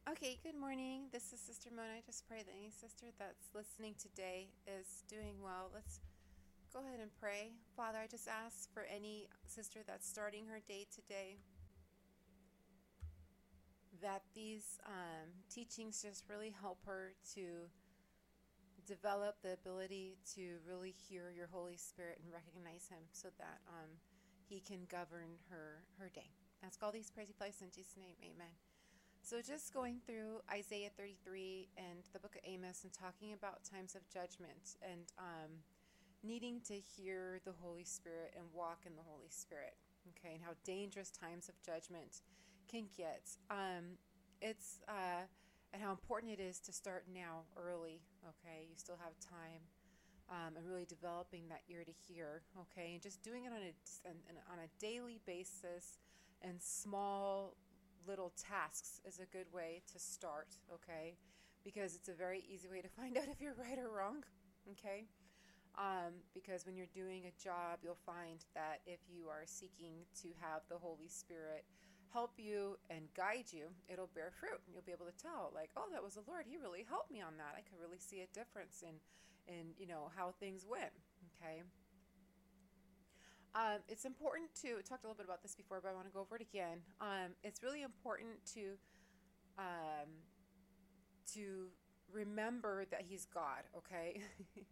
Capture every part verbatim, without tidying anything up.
Okay, good morning. This is Sister Mona. I just pray that any sister that's listening today is doing well. Let's go ahead and pray. Father, I just ask for any sister that's starting her day today that these um, teachings just really help her to develop the ability to really hear your Holy Spirit and recognize Him so that um, He can govern her, her day. Ask all these praise place in Jesus' name. Amen. So just going through Isaiah thirty-three and the book of Amos and talking about times of judgment and um, needing to hear the Holy Spirit and walk in the Holy Spirit, okay, and how dangerous times of judgment can get. Um, it's uh, and how important it is to start now early, okay? You still have time. Um, and really developing that ear to hear, okay, and just doing it on a on a daily basis and small little tasks is a good way to start, okay, because it's a very easy way to find out if you're right or wrong, okay. Um, because when you're doing a job, you'll find that if you are seeking to have the Holy Spirit help you and guide you, it'll bear fruit. You'll be able to tell, like, oh, that was the Lord. He really helped me on that. I could really see a difference in, in you know, how things went, okay. Um, it's important to, I talked a little bit about this before, but I want to go over it again. Um, it's really important to um, to remember that He's God, okay?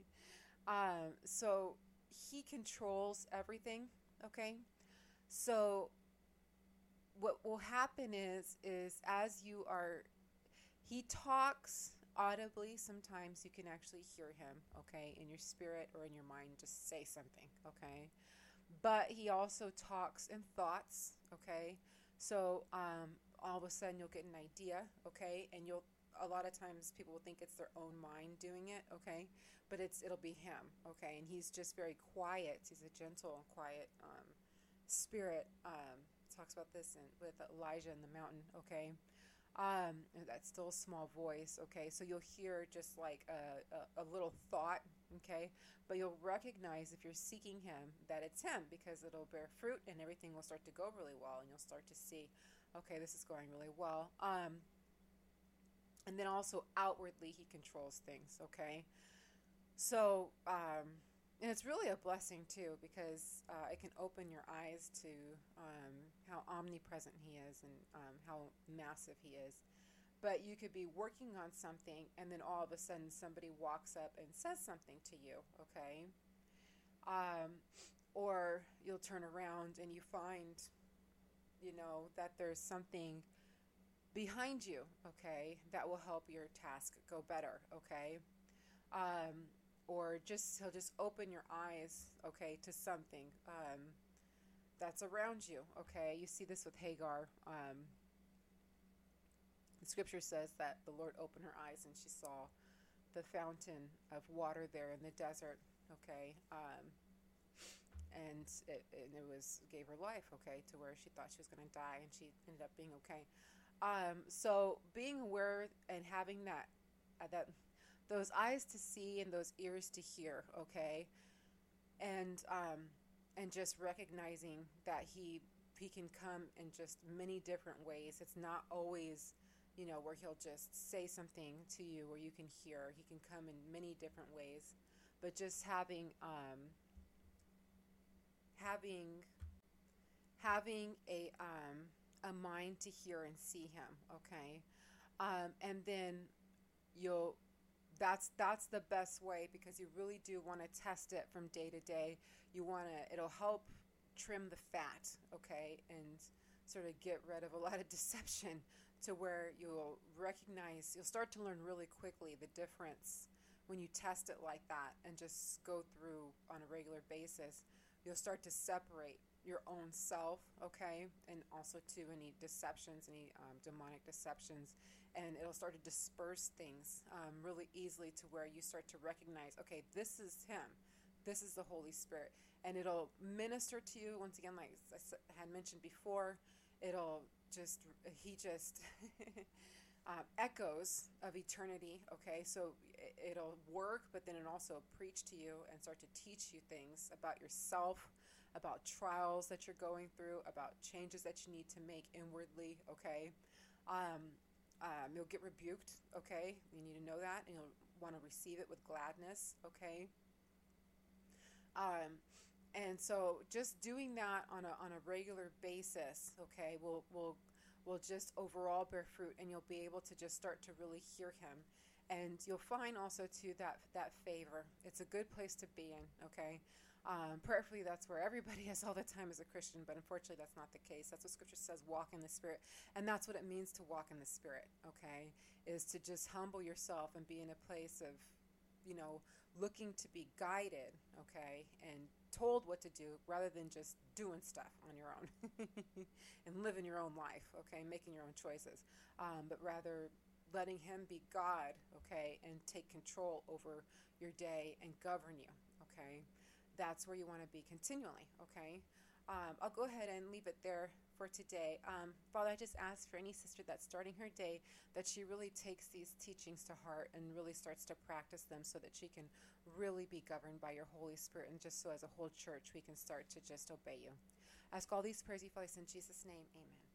um, so He controls everything, okay? So what will happen is, is as you are, He talks audibly. Sometimes you can actually hear Him, okay, in your spirit or in your mind, just say something, okay? But He also talks in thoughts, okay? So um, all of a sudden you'll get an idea, okay? And you'll, a lot of times people will think it's their own mind doing it, okay? But it's it'll be Him, okay? And He's just very quiet. He's a gentle and quiet um, spirit. Um, talks about this in, with Elijah in the mountain, okay? Um, that still small voice, okay? So you'll hear just like a, a, a little thought, okay? But you'll recognize if you're seeking Him that it's Him because it'll bear fruit and everything will start to go really well and you'll start to see, okay, this is going really well. Um, and then also outwardly He controls things, okay? So, um, and it's really a blessing too because uh, it can open your eyes to um, how omnipresent He is and um, how massive He is. But you could be working on something and then all of a sudden somebody walks up and says something to you, okay? Um, or you'll turn around and you find, you know, that there's something behind you, okay, that will help your task go better, okay? Um, or just he'll just open your eyes, okay, to something um, that's around you, okay. You see this with Hagar. Um, the scripture says that the Lord opened her eyes and she saw the fountain of water there in the desert, okay. Um, and it, and it was gave her life, okay, to where she thought she was going to die, and she ended up being okay. Um, so being aware and having that uh, that those eyes to see and those ears to hear, okay, and um, and just recognizing that he he can come in just many different ways. It's not always, you know, where he'll just say something to you where you can hear. He can come in many different ways, but just having um, having having a um, a mind to hear and see him, okay, um, and then you'll that's that's the best way because you really do want to test it from day to day. You want to it'll help trim the fat, okay, and sort of get rid of a lot of deception to where you'll recognize you'll start to learn really quickly the difference when you test it like that and just go through on a regular basis. You'll start to separate your own self, okay, and also to any deceptions, any um, demonic deceptions, and it'll start to disperse things um, really easily to where you start to recognize, okay, this is him, this is the Holy Spirit, and it'll minister to you. Once again, like I had mentioned before, it'll just, he just um, echoes of eternity, okay, so it'll work, but then it'll also preach to you and start to teach you things about yourself, about trials that you're going through, about changes that you need to make inwardly, okay, um, Um, you'll get rebuked, okay? You need to know that, and you'll want to receive it with gladness, okay? Um, and so just doing that on a on a regular basis, okay, will will will just overall bear fruit, and you'll be able to just start to really hear him. And you'll find also too that that favor. It's a good place to be in, okay? Um, prayerfully, that's where everybody is all the time as a Christian, but unfortunately, that's not the case. That's what Scripture says: walk in the Spirit, and that's what it means to walk in the Spirit. Okay, is to just humble yourself and be in a place of, you know, looking to be guided, okay, and told what to do rather than just doing stuff on your own and living your own life, okay, making your own choices, um, but rather letting him be God, okay, and take control over your day and govern you, okay. That's where you want to be continually, okay. Um, I'll go ahead and leave it there for today. Um, Father, I just ask for any sister that's starting her day that she really takes these teachings to heart and really starts to practice them so that she can really be governed by your Holy Spirit, and just so as a whole church we can start to just obey you. I ask all these prayers, you Father, in Jesus' name, amen.